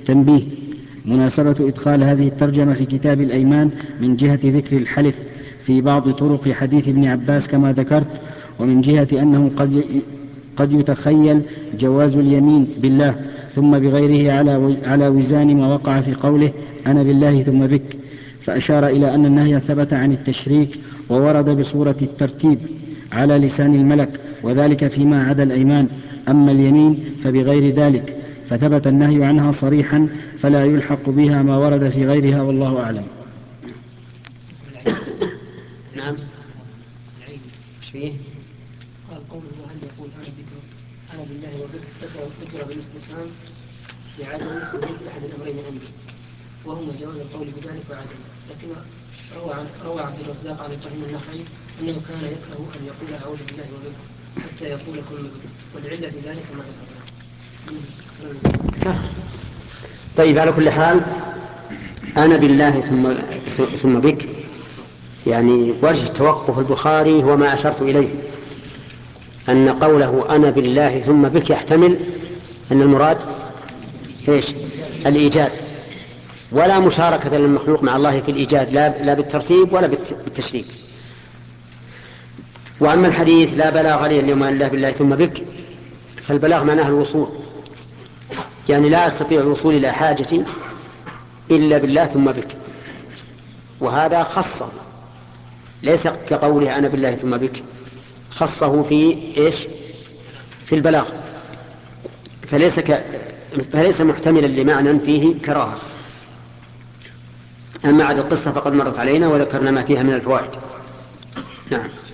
تنبيه: مناسبة إدخال هذه الترجمة في كتاب الأيمان من جهة ذكر الحلف في بعض طرق حديث ابن عباس كما ذكرت، ومن جهة أنه قد يتخيل جواز اليمين بالله ثم بغيره على وزان ما وقع في قوله أنا بالله ثم بك، فأشار إلى أن النهي ثبت عن التشريك وورد بصورة الترتيب على لسان الملك، وذلك فيما عدا الأيمان. أما اليمين فبغير ذلك، فثبت النهي عنها صريحا فلا يلحق بها ما ورد في غيرها، والله أعلم. نعم. ايش فيه؟ قال قوله هل يقول أنا بالله وبك ذكر بالاستفهام لعدم وجود أحد الأمرين عندي، وهما جواز القول بذلك وعدم. لكن روى عبد الرزاق عن إبراهيم النخعي أنه كان يكره أن يقول أعوذ بالله وبك حتى يقول كن بك، والعلة في ذلك ما ذكرنا. طيب، على كل حال أنا بالله ثم بك، يعني وجه توقف البخاري هو ما أشرت إليه، أن قوله أنا بالله ثم بك يحتمل أن المراد إيش؟ الإيجاد، ولا مشاركة للمخلوق مع الله في الإيجاد، لا بالترتيب ولا بالتشريك. وأما الحديث لا بلاغ لي اليوم إلا بالله ثم بك، فالبلاغ معناه الوصول، يعني لا أستطيع الوصول إلى حاجتي إلا بالله ثم بك، وهذا خصه، ليس كقوله أنا بالله ثم بك، خصه في إيش؟ في البلاغ، فليس محتملا لمعنى فيه كراهة. أما عاد القصة فقد مرت علينا وذكرنا ما فيها من الفوائد. نعم.